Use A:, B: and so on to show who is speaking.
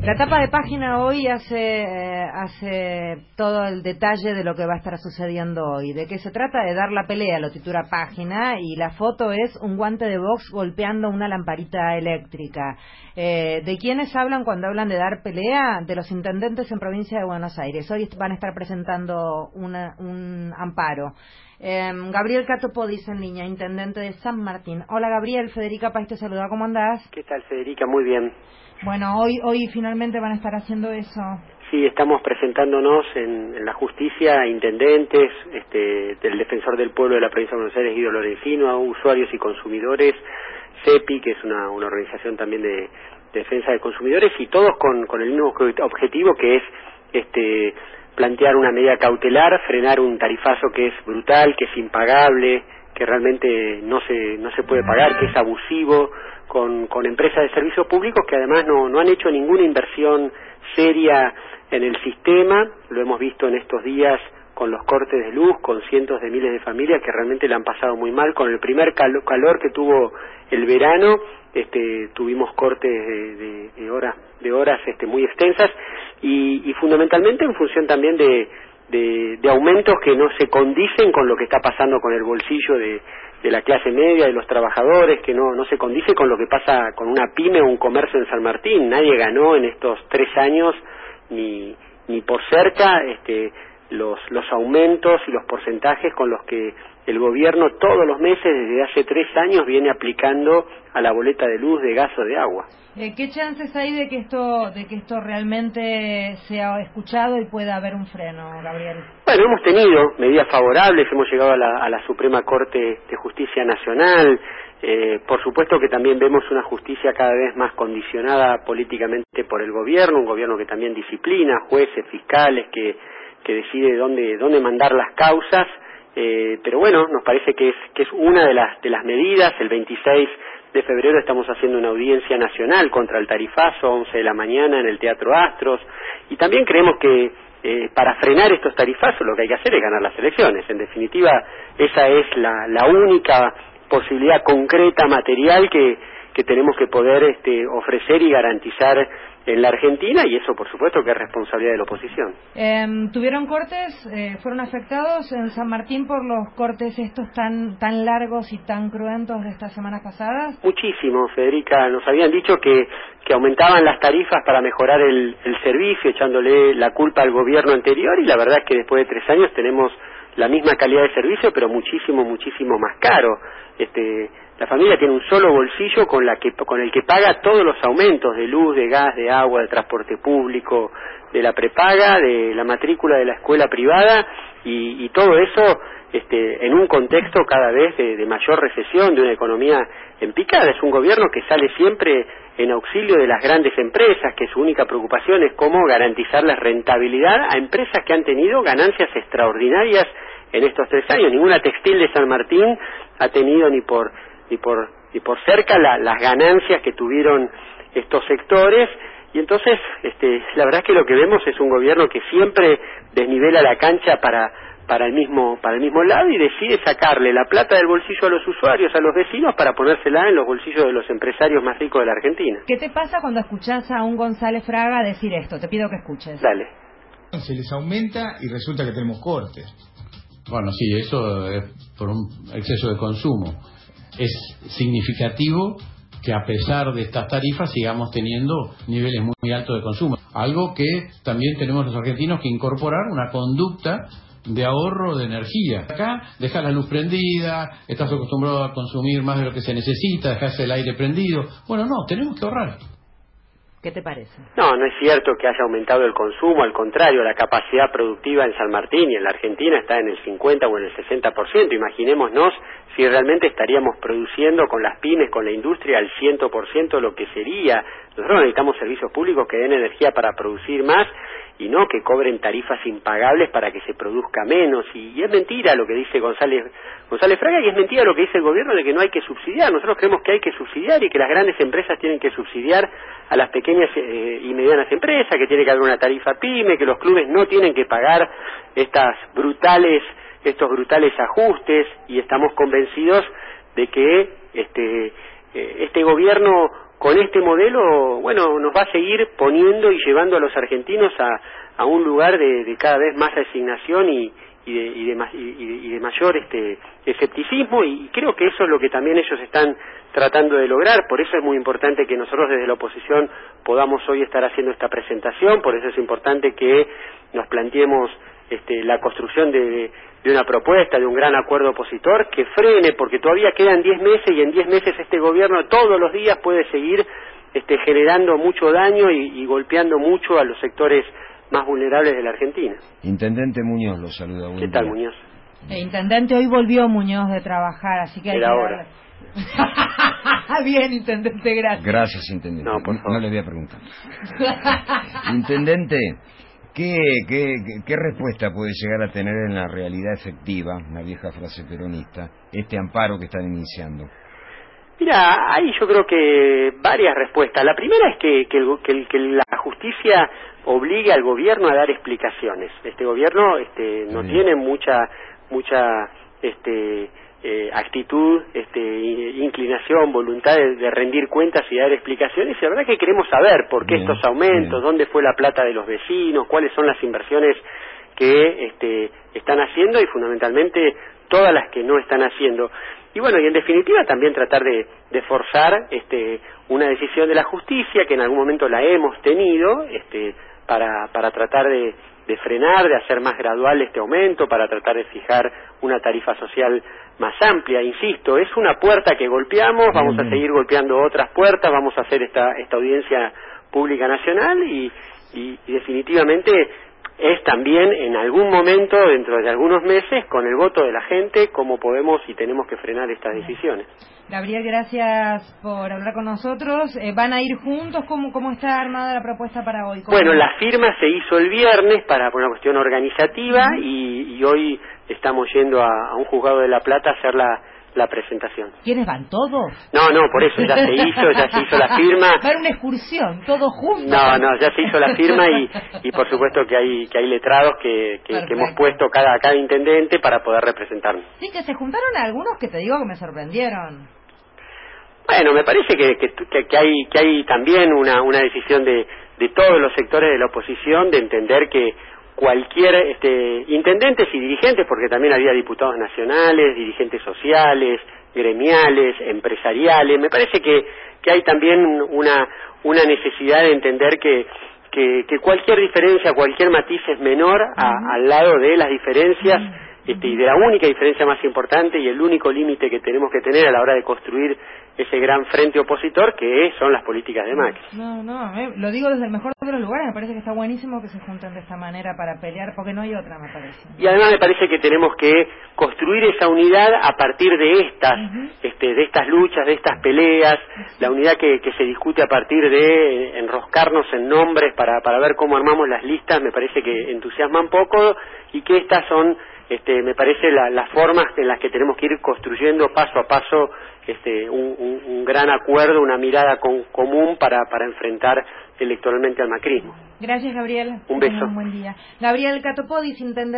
A: La tapa de página hoy hace todo el detalle de lo que va a estar sucediendo hoy. ¿De qué se trata? De dar la pelea, lo titula Página, y la foto es un guante de box golpeando una lamparita eléctrica. ¿De quiénes hablan cuando hablan de dar pelea? De los intendentes en provincia de Buenos Aires. Hoy van a estar presentando un amparo. Gabriel Catopo dice en línea, intendente de San Martín. Hola Gabriel, Federica País te saluda, ¿cómo andás?
B: ¿Qué tal, Federica? Muy bien.
A: Bueno, hoy finalmente van a estar haciendo eso.
B: Sí, estamos presentándonos en la justicia, intendentes, del Defensor del Pueblo de la provincia de Buenos Aires, Guido Lorenzino, a usuarios y consumidores, CEPI, que es una organización también de defensa de consumidores, y todos con el mismo objetivo, que es plantear una medida cautelar, frenar un tarifazo que es brutal, que es impagable, que realmente no se puede pagar, que es abusivo, con empresas de servicios públicos que además no han hecho ninguna inversión seria en el sistema. Lo hemos visto en estos días con los cortes de luz, con cientos de miles de familias que realmente la han pasado muy mal. Con el primer calor que tuvo el verano, tuvimos cortes de horas muy extensas y fundamentalmente en función también de aumentos que no se condicen con lo que está pasando con el bolsillo de la clase media, de los trabajadores, que no se condice con lo que pasa con una pyme o un comercio en San Martín. Nadie ganó en estos 3 años ni por cerca los aumentos y los porcentajes con los que el gobierno todos los meses desde hace 3 años viene aplicando a la boleta de luz, de gas o de agua.
A: ¿Qué chances hay de que esto realmente sea escuchado y pueda haber un freno, Gabriel?
B: Bueno, hemos tenido medidas favorables, hemos llegado a la Suprema Corte de Justicia Nacional. Por supuesto que también vemos una justicia cada vez más condicionada políticamente por el gobierno, un gobierno que también disciplina, jueces, fiscales, que decide dónde mandar las causas. Pero bueno, nos parece que es una de las medidas. El 26 de febrero estamos haciendo una audiencia nacional contra el tarifazo, 11 de la mañana en el Teatro Astros, y también creemos que para frenar estos tarifazos lo que hay que hacer es ganar las elecciones. En definitiva, esa es la única posibilidad concreta, material, que tenemos que poder ofrecer y garantizar en la Argentina, y eso por supuesto que es responsabilidad de la oposición.
A: ¿Tuvieron cortes? ¿Fueron afectados en San Martín por los cortes estos tan largos y tan cruentos de estas semanas pasadas?
B: Muchísimo, Federica. Nos habían dicho que aumentaban las tarifas para mejorar el servicio, echándole la culpa al gobierno anterior, y la verdad es que después de 3 años tenemos la misma calidad de servicio, pero muchísimo más caro. La familia tiene un solo bolsillo con el que paga todos los aumentos de luz, de gas, de agua, de transporte público, de la prepaga, de la matrícula de la escuela privada, y todo eso en un contexto cada vez de mayor recesión, de una economía en picada. Es un gobierno que sale siempre en auxilio de las grandes empresas, que su única preocupación es cómo garantizarles rentabilidad a empresas que han tenido ganancias extraordinarias en estos 3 años. Ninguna textil de San Martín ha tenido ni por cerca las ganancias que tuvieron estos sectores, y entonces la verdad es que lo que vemos es un gobierno que siempre desnivela la cancha para el mismo lado, y decide sacarle la plata del bolsillo a los usuarios, a los vecinos, para ponérsela en los bolsillos de los empresarios más ricos de la Argentina.
A: ¿Qué te pasa cuando escuchás a un González Fraga decir esto? Te pido que escuches.
B: Dale.
C: Se les aumenta y resulta que tenemos cortes.
D: Bueno, sí, eso es por un exceso de consumo. Es significativo que a pesar de estas tarifas sigamos teniendo niveles muy altos de consumo. Algo que también tenemos los argentinos que incorporar, una conducta de ahorro de energía. Acá dejas la luz prendida, estás acostumbrado a consumir más de lo que se necesita, dejas el aire prendido. Bueno, no, tenemos que ahorrar.
A: ¿Qué te parece?
B: No es cierto que haya aumentado el consumo, al contrario, la capacidad productiva en San Martín y en la Argentina está en el 50 o en el 60%. Imaginémonos si realmente estaríamos produciendo con las pymes, con la industria, al 100% lo que sería. Nosotros necesitamos servicios públicos que den energía para producir más, y no que cobren tarifas impagables para que se produzca menos. Y es mentira lo que dice González Fraga, y es mentira lo que dice el gobierno de que no hay que subsidiar. Nosotros creemos que hay que subsidiar, y que las grandes empresas tienen que subsidiar a las pequeñas y medianas empresas, que tiene que haber una tarifa pyme, que los clubes no tienen que pagar estos brutales ajustes, y estamos convencidos de que este gobierno con este modelo, bueno, nos va a seguir poniendo y llevando a los argentinos a un lugar de cada vez más resignación y de mayor escepticismo, y creo que eso es lo que también ellos están tratando de lograr. Por eso es muy importante que nosotros desde la oposición podamos hoy estar haciendo esta presentación, por eso es importante que nos planteemos la construcción de una propuesta, de un gran acuerdo opositor que frene, porque todavía quedan 10 meses y en 10 meses este gobierno todos los días puede seguir generando mucho daño y golpeando mucho a los sectores más vulnerables de la Argentina.
E: Intendente Muñoz lo saluda.
B: ¿Qué tal, Muñoz?
A: Intendente, hoy volvió Muñoz de trabajar, así que hay
B: Era hora.
A: Bien, Intendente, gracias.
E: Gracias, Intendente.
B: No, por favor.
E: No le voy a preguntar. Intendente, ¿qué respuesta puede llegar a tener en la realidad efectiva, una vieja frase peronista, este amparo que están iniciando?
B: Mira, hay yo creo que varias respuestas. La primera es que la justicia obligue al gobierno a dar explicaciones. Este gobierno no tiene mucha actitud, inclinación, voluntad de rendir cuentas y dar explicaciones, y la verdad que queremos saber por qué estos aumentos, dónde fue la plata de los vecinos, cuáles son las inversiones que están haciendo y fundamentalmente todas las que no están haciendo. Y bueno, y en definitiva también tratar de forzar una decisión de la justicia, que en algún momento la hemos tenido, para tratar de frenar, de hacer más gradual este aumento, para tratar de fijar una tarifa social más amplia. Insisto, es una puerta que golpeamos, vamos a seguir golpeando otras puertas, vamos a hacer esta audiencia pública nacional y definitivamente es también en algún momento, dentro de algunos meses, con el voto de la gente, cómo podemos y tenemos que frenar estas decisiones.
A: Gabriel, gracias por hablar con nosotros. ¿Van a ir juntos? ¿Cómo está armada la propuesta para hoy?
B: Bueno, la firma se hizo el viernes por una cuestión organizativa y hoy estamos yendo a un juzgado de La Plata a hacer la presentación.
A: ¿Quiénes van? ¿Todos?
B: No, por eso ya se hizo la firma.
A: Va a haber una excursión, todos juntos.
B: No, ya se hizo la firma y por supuesto que hay letrados que hemos puesto cada intendente para poder representarnos.
A: Sí, que se juntaron algunos que te digo que me sorprendieron.
B: Bueno, me parece que hay también una decisión de todos los sectores de la oposición de entender que cualquier intendentes y dirigentes, porque también había diputados nacionales, dirigentes sociales, gremiales, empresariales, me parece que hay también una necesidad de entender que cualquier diferencia, cualquier matiz es menor al lado de las diferencias y de la única diferencia más importante y el único límite que tenemos que tener a la hora de construir ese gran frente opositor que son las políticas de Macri.
A: No, lo digo desde el mejor de los lugares, me parece que está buenísimo que se junten de esta manera para pelear, porque no hay otra, me parece.
B: Y además me parece que tenemos que construir esa unidad a partir de estas luchas, de estas peleas, la unidad que se discute a partir de enroscarnos en nombres para ver cómo armamos las listas, me parece que entusiasman poco y que estas son me parece las formas en las que tenemos que ir construyendo paso a paso un gran acuerdo, una mirada común para enfrentar electoralmente al macrismo.
A: Gracias, Gabriel.
B: Un beso.
A: Un buen día. Gabriel Catopodis, intendente